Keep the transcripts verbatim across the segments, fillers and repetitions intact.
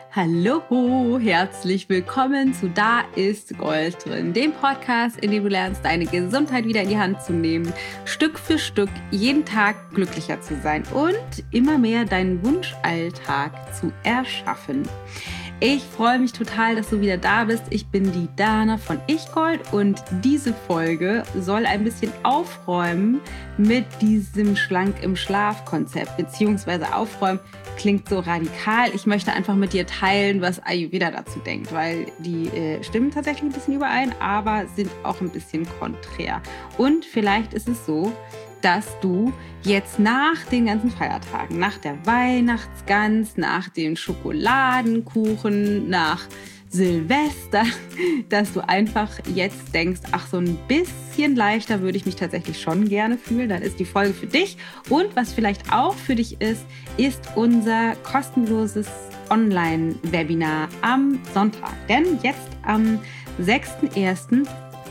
Hallo, herzlich willkommen zu Da ist Gold drin, dem Podcast, in dem du lernst, deine Gesundheit wieder in die Hand zu nehmen, Stück für Stück jeden Tag glücklicher zu sein und immer mehr deinen Wunschalltag zu erschaffen. Ich freue mich total, dass du wieder da bist. Ich bin die Dana von Ich-Gold und diese Folge soll ein bisschen aufräumen mit diesem Schlank-im-Schlaf-Konzept, beziehungsweise aufräumen klingt so radikal. Ich möchte einfach mit dir teilen, was Ayurveda dazu denkt, weil die äh, stimmen tatsächlich ein bisschen überein, aber sind auch ein bisschen konträr. Und vielleicht ist es so, dass du jetzt nach den ganzen Feiertagen, nach der Weihnachtsgans, nach den Schokoladenkuchen, nach Silvester, dass du einfach jetzt denkst, ach, so ein bisschen leichter würde ich mich tatsächlich schon gerne fühlen. Dann ist die Folge für dich. Und was vielleicht auch für dich ist, ist unser kostenloses Online-Webinar am Sonntag. Denn jetzt am sechsten ersten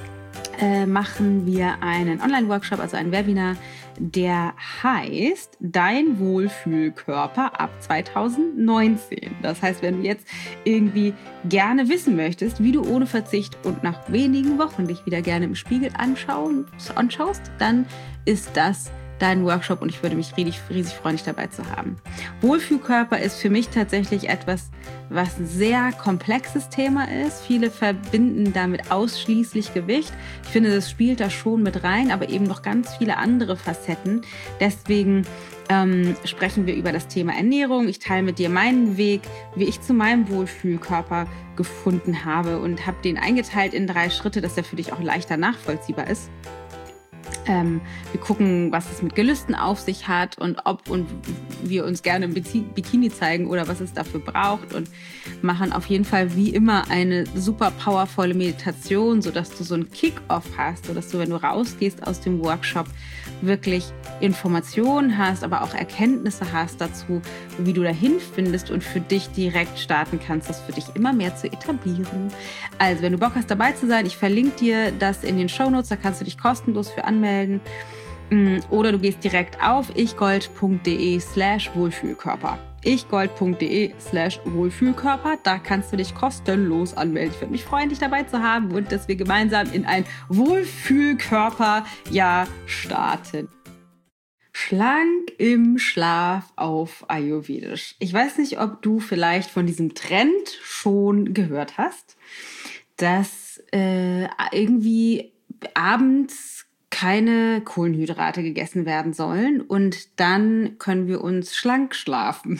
Äh, machen wir einen Online-Workshop, also ein Webinar, der heißt Dein Wohlfühlkörper ab zwanzig neunzehn. Das heißt, wenn du jetzt irgendwie gerne wissen möchtest, wie du ohne Verzicht und nach wenigen Wochen dich wieder gerne im Spiegel anschauen, anschaust, dann ist das dein Workshop und ich würde mich riesig, riesig freuen, dich dabei zu haben. Wohlfühlkörper ist für mich tatsächlich etwas, was ein sehr komplexes Thema ist. Viele verbinden damit ausschließlich Gewicht. Ich finde, das spielt da schon mit rein, aber eben noch ganz viele andere Facetten. Deswegen ähm, sprechen wir über das Thema Ernährung. Ich teile mit dir meinen Weg, wie ich zu meinem Wohlfühlkörper gefunden habe und habe den eingeteilt in drei Schritte, dass der für dich auch leichter nachvollziehbar ist. Ähm, wir gucken, was es mit Gelüsten auf sich hat und ob und wir uns gerne im Bikini zeigen oder was es dafür braucht und machen auf jeden Fall wie immer eine super powervolle Meditation, sodass du so einen Kick-Off hast, sodass du, wenn du rausgehst aus dem Workshop, wirklich Informationen hast, aber auch Erkenntnisse hast dazu, wie du dahin findest und für dich direkt starten kannst, das für dich immer mehr zu etablieren. Also, wenn du Bock hast, dabei zu sein, ich verlinke dir das in den Shownotes, da kannst du dich kostenlos für anmelden. Oder du gehst direkt auf ichgold.de slash Wohlfühlkörper. ichgold.de slash Wohlfühlkörper. Da kannst du dich kostenlos anmelden. Ich würde mich freuen, dich dabei zu haben und dass wir gemeinsam in ein Wohlfühlkörperjahr starten. Schlank im Schlaf auf Ayurvedisch. Ich weiß nicht, ob du vielleicht von diesem Trend schon gehört hast, dass äh, irgendwie abends keine Kohlenhydrate gegessen werden sollen und dann können wir uns schlank schlafen.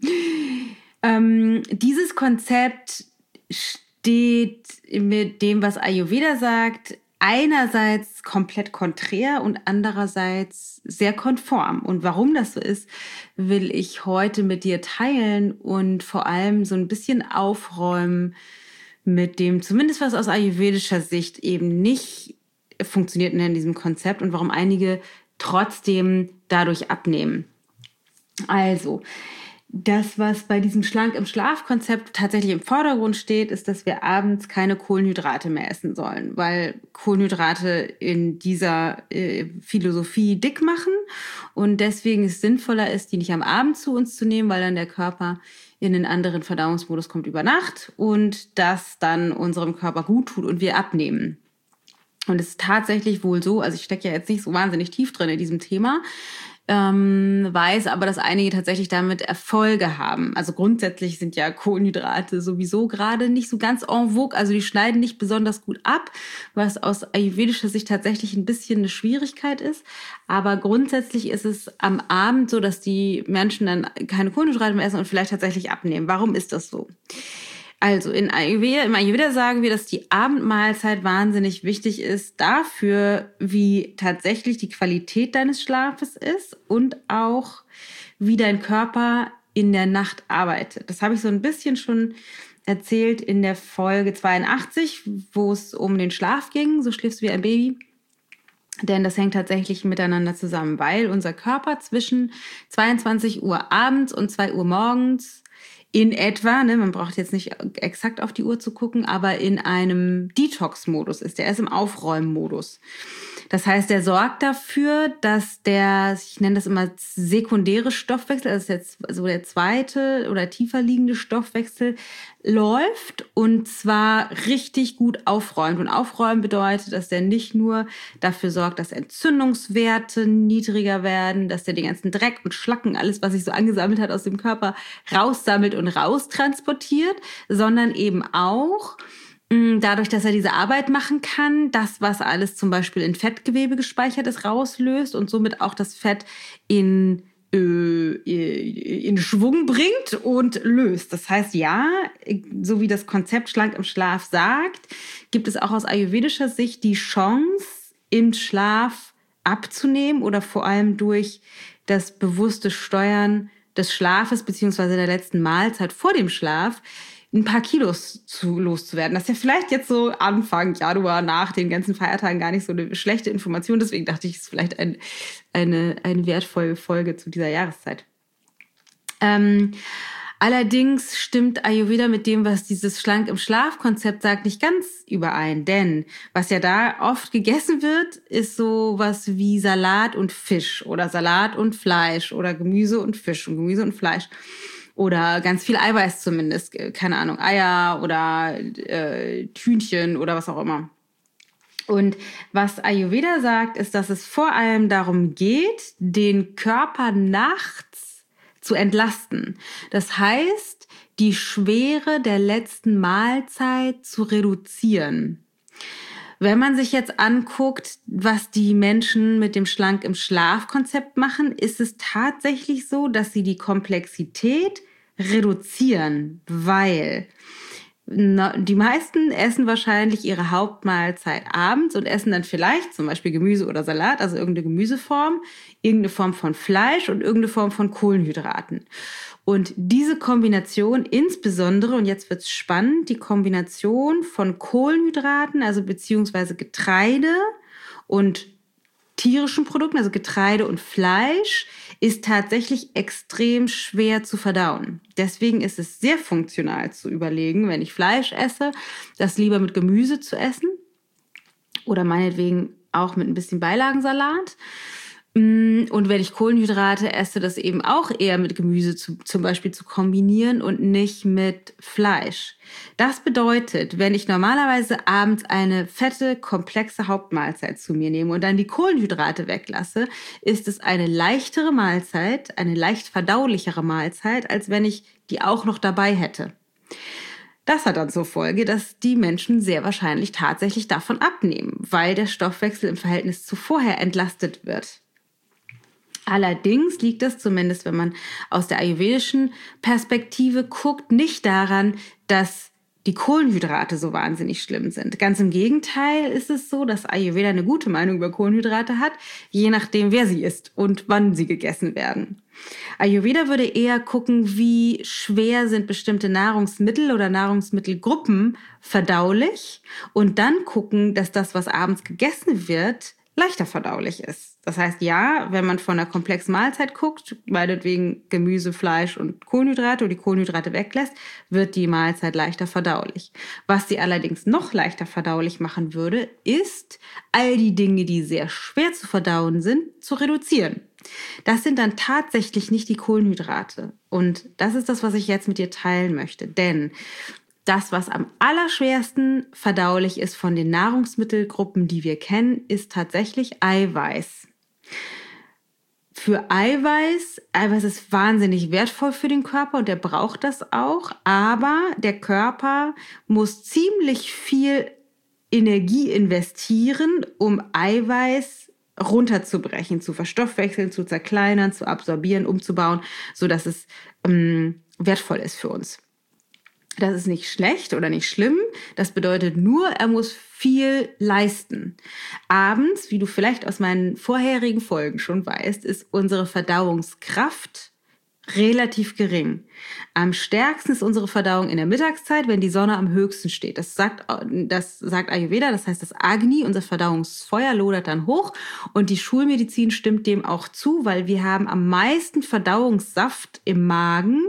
ähm, dieses Konzept steht mit dem, was Ayurveda sagt, einerseits komplett konträr und andererseits sehr konform. Und warum das so ist, will ich heute mit dir teilen und vor allem so ein bisschen aufräumen mit dem, zumindest was aus ayurvedischer Sicht eben nicht funktioniert in diesem Konzept und warum einige trotzdem dadurch abnehmen. Also, das, was bei diesem Schlank-im-Schlaf-Konzept tatsächlich im Vordergrund steht, ist, dass wir abends keine Kohlenhydrate mehr essen sollen, weil Kohlenhydrate in dieser äh, Philosophie dick machen und deswegen es sinnvoller ist, die nicht am Abend zu uns zu nehmen, weil dann der Körper in einen anderen Verdauungsmodus kommt über Nacht und das dann unserem Körper gut tut und wir abnehmen. Und es ist tatsächlich wohl so, also ich stecke ja jetzt nicht so wahnsinnig tief drin in diesem Thema, ähm, weiß aber, dass einige tatsächlich damit Erfolge haben. Also grundsätzlich sind ja Kohlenhydrate sowieso gerade nicht so ganz en vogue, also die schneiden nicht besonders gut ab, was aus ayurvedischer Sicht tatsächlich ein bisschen eine Schwierigkeit ist. Aber grundsätzlich ist es am Abend so, dass die Menschen dann keine Kohlenhydrate mehr essen und vielleicht tatsächlich abnehmen. Warum ist das so? Also in Ayurveda, im Ayurveda sagen wir, dass die Abendmahlzeit wahnsinnig wichtig ist dafür, wie tatsächlich die Qualität deines Schlafes ist und auch, wie dein Körper in der Nacht arbeitet. Das habe ich so ein bisschen schon erzählt in der Folge zweiundachtzig, wo es um den Schlaf ging. So schläfst du wie ein Baby. Denn das hängt tatsächlich miteinander zusammen, weil unser Körper zwischen zweiundzwanzig Uhr abends und zwei Uhr morgens in etwa, ne, man braucht jetzt nicht exakt auf die Uhr zu gucken, aber in einem Detox-Modus ist. Der ist im Aufräumen-Modus. Das heißt, der sorgt dafür, dass der, ich nenne das immer sekundäre Stoffwechsel, also jetzt so der zweite oder tiefer liegende Stoffwechsel läuft und zwar richtig gut aufräumt. Und aufräumen bedeutet, dass der nicht nur dafür sorgt, dass Entzündungswerte niedriger werden, dass der den ganzen Dreck und Schlacken, alles, was sich so angesammelt hat aus dem Körper, raussammelt und raustransportiert, sondern eben auch dadurch, dass er diese Arbeit machen kann, das, was alles zum Beispiel in Fettgewebe gespeichert ist, rauslöst und somit auch das Fett in, äh, in Schwung bringt und löst. Das heißt, ja, so wie das Konzept Schlank im Schlaf sagt, gibt es auch aus ayurvedischer Sicht die Chance, im Schlaf abzunehmen oder vor allem durch das bewusste Steuern des Schlafes beziehungsweise der letzten Mahlzeit vor dem Schlaf ein paar Kilos zu, loszuwerden. Das ist ja vielleicht jetzt so Anfang Januar nach den ganzen Feiertagen gar nicht so eine schlechte Information. Deswegen dachte ich, es ist vielleicht ein, eine, eine wertvolle Folge zu dieser Jahreszeit. Ähm, allerdings stimmt Ayurveda mit dem, was dieses Schlank im Schlaf-Konzept sagt, nicht ganz überein. Denn was ja da oft gegessen wird, ist sowas wie Salat und Fisch oder Salat und Fleisch oder Gemüse und Fisch und Gemüse und Fleisch. Oder ganz viel Eiweiß zumindest, keine Ahnung, Eier oder äh, Hühnchen oder was auch immer. Und was Ayurveda sagt, ist, dass es vor allem darum geht, den Körper nachts zu entlasten. Das heißt, die Schwere der letzten Mahlzeit zu reduzieren. Wenn man sich jetzt anguckt, was die Menschen mit dem Schlank im Schlaf-Konzept machen, ist es tatsächlich so, dass sie die Komplexität reduzieren, weil die meisten essen wahrscheinlich ihre Hauptmahlzeit abends und essen dann vielleicht zum Beispiel Gemüse oder Salat, also irgendeine Gemüseform, irgendeine Form von Fleisch und irgendeine Form von Kohlenhydraten. Und diese Kombination insbesondere, und jetzt wird's spannend, die Kombination von Kohlenhydraten, also beziehungsweise Getreide und tierischen Produkten, also Getreide und Fleisch, ist tatsächlich extrem schwer zu verdauen. Deswegen ist es sehr funktional zu überlegen, wenn ich Fleisch esse, das lieber mit Gemüse zu essen oder meinetwegen auch mit ein bisschen Beilagensalat. Und wenn ich Kohlenhydrate esse, das eben auch eher mit Gemüse zu, zum Beispiel zu kombinieren und nicht mit Fleisch. Das bedeutet, wenn ich normalerweise abends eine fette, komplexe Hauptmahlzeit zu mir nehme und dann die Kohlenhydrate weglasse, ist es eine leichtere Mahlzeit, eine leicht verdaulichere Mahlzeit, als wenn ich die auch noch dabei hätte. Das hat dann zur Folge, dass die Menschen sehr wahrscheinlich tatsächlich davon abnehmen, weil der Stoffwechsel im Verhältnis zu vorher entlastet wird. Allerdings liegt das, zumindest wenn man aus der ayurvedischen Perspektive guckt, nicht daran, dass die Kohlenhydrate so wahnsinnig schlimm sind. Ganz im Gegenteil ist es so, dass Ayurveda eine gute Meinung über Kohlenhydrate hat, je nachdem, wer sie isst und wann sie gegessen werden. Ayurveda würde eher gucken, wie schwer sind bestimmte Nahrungsmittel oder Nahrungsmittelgruppen verdaulich und dann gucken, dass das, was abends gegessen wird, leichter verdaulich ist. Das heißt, ja, wenn man von einer komplexen Mahlzeit guckt, meinetwegen Gemüse, Fleisch und Kohlenhydrate und die Kohlenhydrate weglässt, wird die Mahlzeit leichter verdaulich. Was sie allerdings noch leichter verdaulich machen würde, ist, all die Dinge, die sehr schwer zu verdauen sind, zu reduzieren. Das sind dann tatsächlich nicht die Kohlenhydrate. Und das ist das, was ich jetzt mit dir teilen möchte. Denn das, was am allerschwersten verdaulich ist von den Nahrungsmittelgruppen, die wir kennen, ist tatsächlich Eiweiß. Für Eiweiß, Eiweiß ist wahnsinnig wertvoll für den Körper und der braucht das auch, aber der Körper muss ziemlich viel Energie investieren, um Eiweiß runterzubrechen, zu verstoffwechseln, zu zerkleinern, zu absorbieren, umzubauen, sodass es ähm, wertvoll ist für uns. Das ist nicht schlecht oder nicht schlimm. Das bedeutet nur, er muss viel leisten. Abends, wie du vielleicht aus meinen vorherigen Folgen schon weißt, ist unsere Verdauungskraft relativ gering. Am stärksten ist unsere Verdauung in der Mittagszeit, wenn die Sonne am höchsten steht. Das sagt, das sagt Ayurveda, das heißt, das Agni, unser Verdauungsfeuer, lodert dann hoch. Und die Schulmedizin stimmt dem auch zu, weil wir haben am meisten Verdauungssaft im Magen,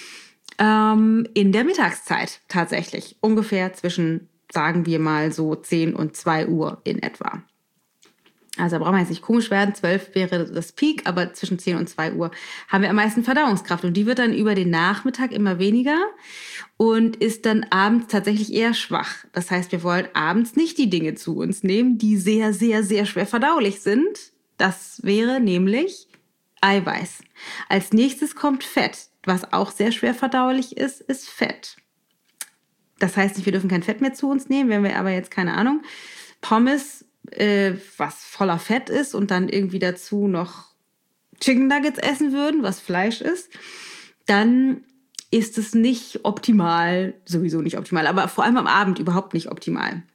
in der Mittagszeit tatsächlich, ungefähr zwischen, sagen wir mal so zehn und zwei Uhr in etwa. Also da brauchen wir jetzt nicht komisch werden, zwölf wäre das Peak, aber zwischen zehn und zwei Uhr haben wir am meisten Verdauungskraft. Und die wird dann über den Nachmittag immer weniger und ist dann abends tatsächlich eher schwach. Das heißt, wir wollen abends nicht die Dinge zu uns nehmen, die sehr, sehr, sehr schwer verdaulich sind. Das wäre nämlich Eiweiß. Als nächstes kommt Fett. Was auch sehr schwer verdaulich ist, ist Fett. Das heißt nicht, wir dürfen kein Fett mehr zu uns nehmen. Wenn wir aber jetzt, keine Ahnung, Pommes, äh, was voller Fett ist und dann irgendwie dazu noch Chicken Nuggets essen würden, was Fleisch ist, dann ist es nicht optimal, sowieso nicht optimal, aber vor allem am Abend überhaupt nicht optimal.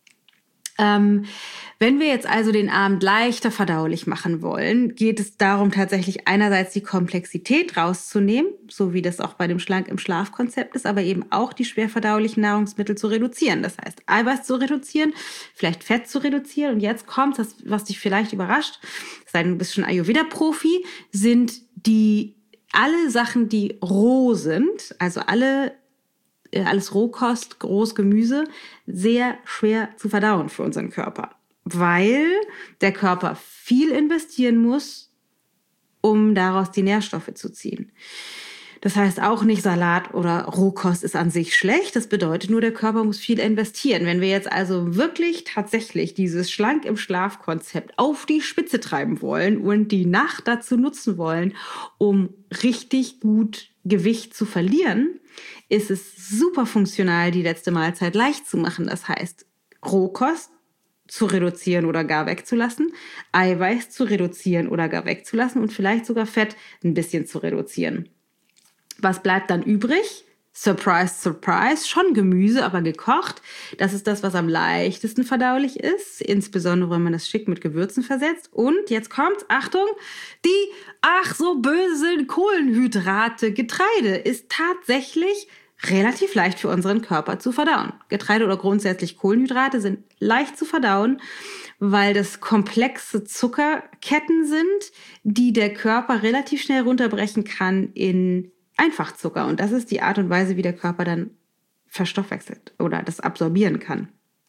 Ähm, wenn wir jetzt also den Abend leichter verdaulich machen wollen, geht es darum, tatsächlich einerseits die Komplexität rauszunehmen, so wie das auch bei dem Schlank im Schlaf-Konzept ist, aber eben auch die schwer verdaulichen Nahrungsmittel zu reduzieren. Das heißt, Eiweiß zu reduzieren, vielleicht Fett zu reduzieren. Und jetzt kommt das, was dich vielleicht überrascht, sei du bist schon Ayurveda-Profi, sind die alle Sachen, die roh sind, also alle alles Rohkost, Großgemüse, sehr schwer zu verdauen für unseren Körper, weil der Körper viel investieren muss, um daraus die Nährstoffe zu ziehen. Das heißt auch nicht, Salat oder Rohkost ist an sich schlecht. Das bedeutet nur, der Körper muss viel investieren. Wenn wir jetzt also wirklich tatsächlich dieses Schlank im Schlaf-Konzept auf die Spitze treiben wollen und die Nacht dazu nutzen wollen, um richtig gut Gewicht zu verlieren, ist es super funktional, die letzte Mahlzeit leicht zu machen. Das heißt, Rohkost zu reduzieren oder gar wegzulassen, Eiweiß zu reduzieren oder gar wegzulassen und vielleicht sogar Fett ein bisschen zu reduzieren. Was bleibt dann übrig? Surprise, surprise, schon Gemüse, aber gekocht. Das ist das, was am leichtesten verdaulich ist, insbesondere wenn man das schick mit Gewürzen versetzt. Und jetzt kommt's, Achtung, die ach so bösen Kohlenhydrate. Getreide ist tatsächlich relativ leicht für unseren Körper zu verdauen. Getreide oder grundsätzlich Kohlenhydrate sind leicht zu verdauen, weil das komplexe Zuckerketten sind, die der Körper relativ schnell runterbrechen kann in Einfachzucker. Und das ist die Art und Weise, wie der Körper dann verstoffwechselt oder das absorbieren kann.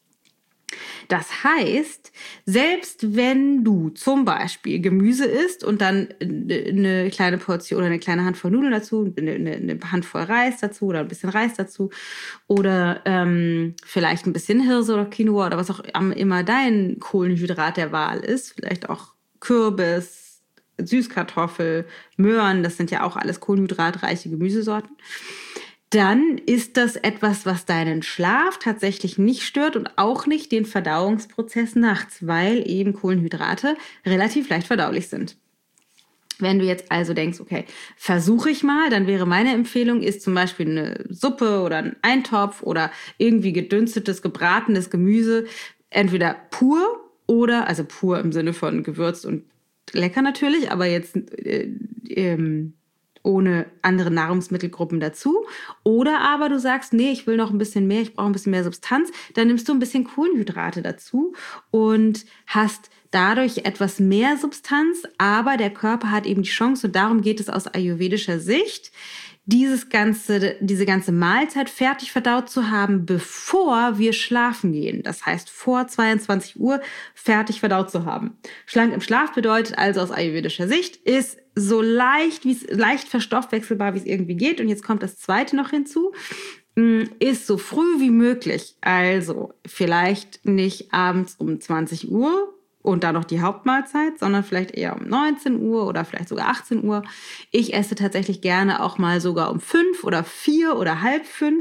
Das heißt, selbst wenn du zum Beispiel Gemüse isst und dann eine kleine Portion oder eine kleine Handvoll Nudeln dazu, eine, eine Handvoll Reis dazu oder ein bisschen Reis dazu oder ähm, vielleicht ein bisschen Hirse oder Quinoa oder was auch immer dein Kohlenhydrat der Wahl ist, vielleicht auch Kürbis, Süßkartoffel, Möhren, das sind ja auch alles kohlenhydratreiche Gemüsesorten, dann ist das etwas, was deinen Schlaf tatsächlich nicht stört und auch nicht den Verdauungsprozess nachts, weil eben Kohlenhydrate relativ leicht verdaulich sind. Wenn du jetzt also denkst, okay, versuche ich mal, dann wäre meine Empfehlung, ist zum Beispiel eine Suppe oder ein Eintopf oder irgendwie gedünstetes, gebratenes Gemüse, entweder pur oder, also pur im Sinne von gewürzt und lecker natürlich, aber jetzt äh, ähm, ohne andere Nahrungsmittelgruppen dazu. Oder aber du sagst, nee, ich will noch ein bisschen mehr, ich brauche ein bisschen mehr Substanz. Dann nimmst du ein bisschen Kohlenhydrate dazu und hast dadurch etwas mehr Substanz, aber der Körper hat eben die Chance, und darum geht es aus ayurvedischer Sicht, dieses ganze, diese ganze Mahlzeit fertig verdaut zu haben, bevor wir schlafen gehen. Das heißt, vor zweiundzwanzig Uhr fertig verdaut zu haben. Schlank im Schlaf bedeutet also aus ayurvedischer Sicht, ist so leicht, wie es leicht verstoffwechselbar, wie es irgendwie geht. Und jetzt kommt das Zweite noch hinzu, ist so früh wie möglich. Also vielleicht nicht abends um zwanzig Uhr, und dann noch die Hauptmahlzeit, sondern vielleicht eher um neunzehn Uhr oder vielleicht sogar achtzehn Uhr. Ich esse tatsächlich gerne auch mal sogar um fünf oder vier oder halb fünf,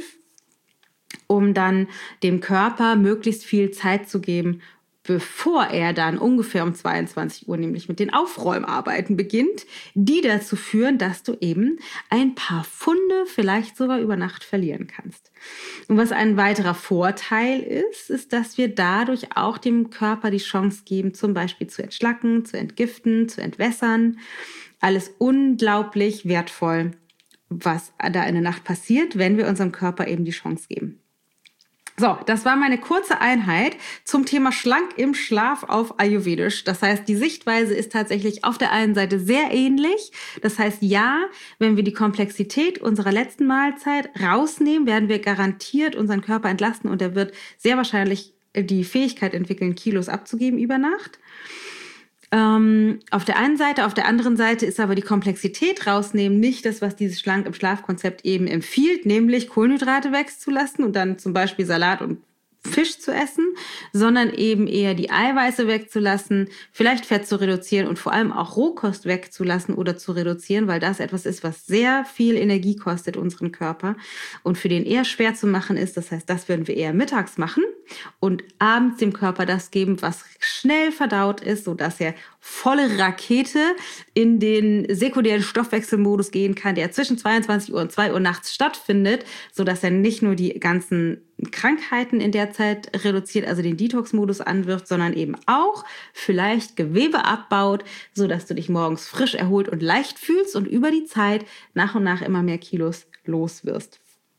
um dann dem Körper möglichst viel Zeit zu geben, bevor er dann ungefähr um zweiundzwanzig Uhr nämlich mit den Aufräumarbeiten beginnt, die dazu führen, dass du eben ein paar Pfunde vielleicht sogar über Nacht verlieren kannst. Und was ein weiterer Vorteil ist, ist, dass wir dadurch auch dem Körper die Chance geben, zum Beispiel zu entschlacken, zu entgiften, zu entwässern. Alles unglaublich wertvoll, was da in der Nacht passiert, wenn wir unserem Körper eben die Chance geben. So, das war meine kurze Einheit zum Thema schlank im Schlaf auf Ayurvedisch. Das heißt, die Sichtweise ist tatsächlich auf der einen Seite sehr ähnlich. Das heißt, ja, wenn wir die Komplexität unserer letzten Mahlzeit rausnehmen, werden wir garantiert unseren Körper entlasten und er wird sehr wahrscheinlich die Fähigkeit entwickeln, Kilos abzugeben über Nacht. Ähm, auf der einen Seite, auf der anderen Seite ist aber die Komplexität rausnehmen nicht das, was dieses Schlank im Schlaf-Konzept eben empfiehlt, nämlich Kohlenhydrate wegzulassen und dann zum Beispiel Salat und Fisch zu essen, sondern eben eher die Eiweiße wegzulassen, vielleicht Fett zu reduzieren und vor allem auch Rohkost wegzulassen oder zu reduzieren, weil das etwas ist, was sehr viel Energie kostet, unseren Körper, und für den eher schwer zu machen ist. Das heißt, das würden wir eher mittags machen und abends dem Körper das geben, was schnell verdaut ist, sodass er volle Rakete in den sekundären Stoffwechselmodus gehen kann, der zwischen zweiundzwanzig Uhr und zwei Uhr nachts stattfindet, sodass er nicht nur die ganzen Krankheiten in der Zeit reduziert, also den Detox-Modus anwirft, sondern eben auch vielleicht Gewebe abbaut, sodass du dich morgens frisch, erholt und leicht fühlst und über die Zeit nach und nach immer mehr Kilos los wirst.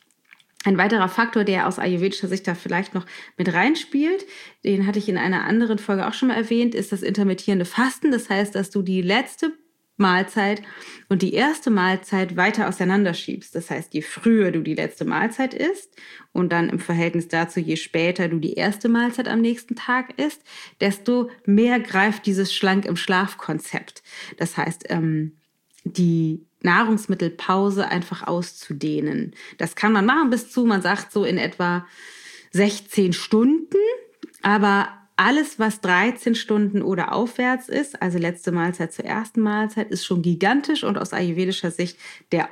Ein weiterer Faktor, der aus ayurvedischer Sicht da vielleicht noch mit reinspielt, den hatte ich in einer anderen Folge auch schon mal erwähnt, ist das intermittierende Fasten. Das heißt, dass du die letzte Mahlzeit und die erste Mahlzeit weiter auseinander schiebst. Das heißt, je früher du die letzte Mahlzeit isst und dann im Verhältnis dazu, je später du die erste Mahlzeit am nächsten Tag isst, desto mehr greift dieses Schlank im Schlaf-Konzept. Das heißt, ähm, die Nahrungsmittelpause einfach auszudehnen. Das kann man machen bis zu, man sagt so in etwa sechzehn Stunden, aber alles, was dreizehn Stunden oder aufwärts ist, also letzte Mahlzeit zur ersten Mahlzeit, ist schon gigantisch und aus ayurvedischer Sicht der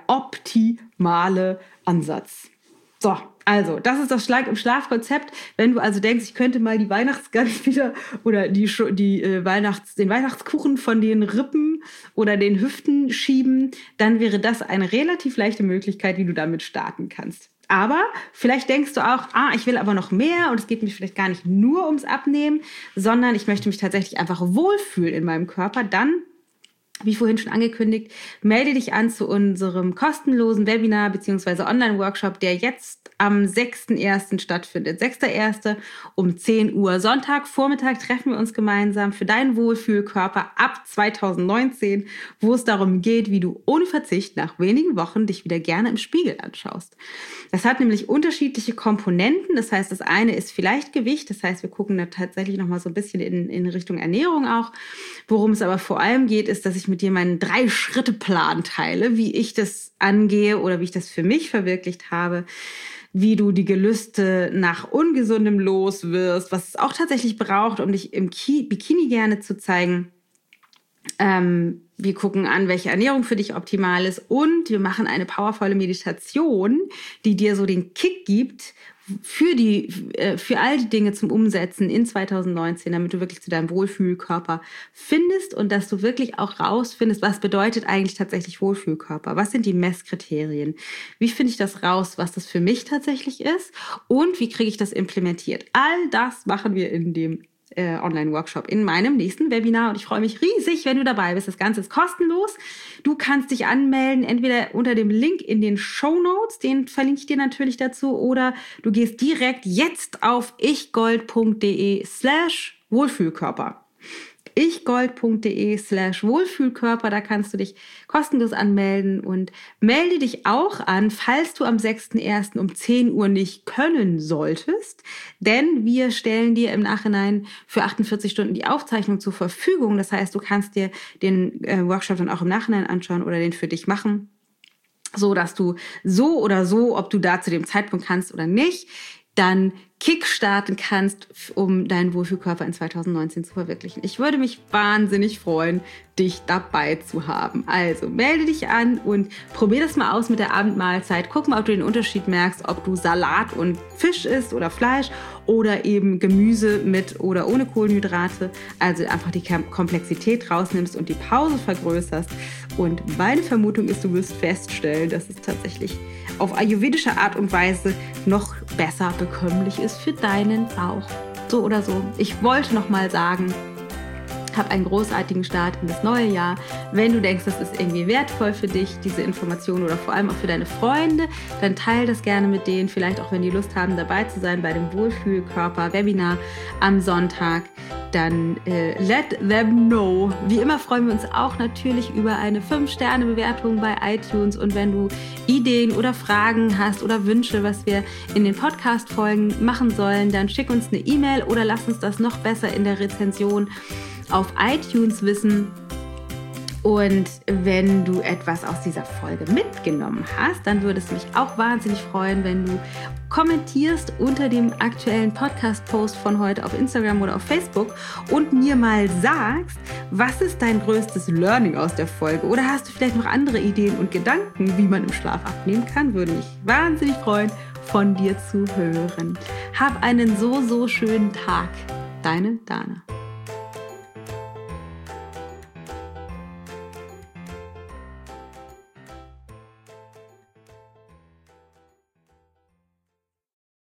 optimale Ansatz. So, also, das ist das Schlank im Schlaf-Konzept. Wenn du also denkst, ich könnte mal die Weihnachtsgans wieder oder die, die äh, Weihnachts, den Weihnachtskuchen von den Rippen oder den Hüften schieben, dann wäre das eine relativ leichte Möglichkeit, wie du damit starten kannst. Aber vielleicht denkst du auch, ah, ich will aber noch mehr und es geht mir vielleicht gar nicht nur ums Abnehmen, sondern ich möchte mich tatsächlich einfach wohlfühlen in meinem Körper. Dann, wie vorhin schon angekündigt, melde dich an zu unserem kostenlosen Webinar bzw. Online-Workshop, der jetzt am sechster erster stattfindet. sechster erster um zehn Uhr. Sonntag, Vormittag treffen wir uns gemeinsam für deinen Wohlfühlkörper ab zwanzig neunzehn, wo es darum geht, wie du ohne Verzicht nach wenigen Wochen dich wieder gerne im Spiegel anschaust. Das hat nämlich unterschiedliche Komponenten. Das heißt, das eine ist vielleicht Gewicht. Das heißt, wir gucken da tatsächlich nochmal so ein bisschen in, in Richtung Ernährung auch. Worum es aber vor allem geht, ist, dass ich mit dir meinen Drei-Schritte-Plan teile, wie ich das angehe oder wie ich das für mich verwirklicht habe, wie du die Gelüste nach Ungesundem los wirst, was es auch tatsächlich braucht, um dich im Ki- Bikini gerne zu zeigen. Ähm, wir gucken an, welche Ernährung für dich optimal ist und wir machen eine powervolle Meditation, die dir so den Kick gibt für die, für all die Dinge zum Umsetzen in zwanzig neunzehn, damit du wirklich zu deinem Wohlfühlkörper findest und dass du wirklich auch rausfindest, was bedeutet eigentlich tatsächlich Wohlfühlkörper? Was sind die Messkriterien? Wie finde ich das raus, was das für mich tatsächlich ist? Und wie kriege ich das implementiert? All das machen wir in dem Äh, Online-Workshop in meinem nächsten Webinar und ich freue mich riesig, wenn du dabei bist. Das Ganze ist kostenlos. Du kannst dich anmelden, entweder unter dem Link in den Shownotes, den verlinke ich dir natürlich dazu, oder du gehst direkt jetzt auf ichgold.de slash Wohlfühlkörper. ichgold.de slash Wohlfühlkörper, da kannst du dich kostenlos anmelden und melde dich auch an, falls du am sechster erster um zehn Uhr nicht können solltest, denn wir stellen dir im Nachhinein für achtundvierzig Stunden die Aufzeichnung zur Verfügung. Das heißt, du kannst dir den äh, Workshop dann auch im Nachhinein anschauen oder den für dich machen, so dass du so oder so, ob du da zu dem Zeitpunkt kannst oder nicht, dann kickstarten kannst, um deinen Wohlfühlkörper in zwanzig neunzehn zu verwirklichen. Ich würde mich wahnsinnig freuen, dich dabei zu haben. Also melde dich an und probier das mal aus mit der Abendmahlzeit. Guck mal, ob du den Unterschied merkst, ob du Salat und Fisch isst oder Fleisch oder eben Gemüse mit oder ohne Kohlenhydrate. Also einfach die Komplexität rausnimmst und die Pause vergrößerst. Und meine Vermutung ist, du wirst feststellen, dass es tatsächlich auf ayurvedische Art und Weise noch besser bekömmlich ist für deinen Bauch. So oder so. Ich wollte noch mal sagen, hab einen großartigen Start in das neue Jahr. Wenn du denkst, das ist irgendwie wertvoll für dich, diese Informationen oder vor allem auch für deine Freunde, dann teile das gerne mit denen. Vielleicht auch, wenn die Lust haben, dabei zu sein bei dem Wohlfühlkörper-Webinar am Sonntag. Dann äh, let them know. Wie immer freuen wir uns auch natürlich über eine fünf Sterne Bewertung bei iTunes. Und wenn du Ideen oder Fragen hast oder Wünsche, was wir in den Podcast-Folgen machen sollen, dann schick uns eine E-Mail oder lass uns das noch besser in der Rezension auf iTunes wissen. Und wenn du etwas aus dieser Folge mitgenommen hast, dann würde es mich auch wahnsinnig freuen, wenn du kommentierst unter dem aktuellen Podcast-Post von heute auf Instagram oder auf Facebook und mir mal sagst, was ist dein größtes Learning aus der Folge? Oder hast du vielleicht noch andere Ideen und Gedanken, wie man im Schlaf abnehmen kann? Würde mich wahnsinnig freuen, von dir zu hören. Hab einen so, so schönen Tag. Deine Dana.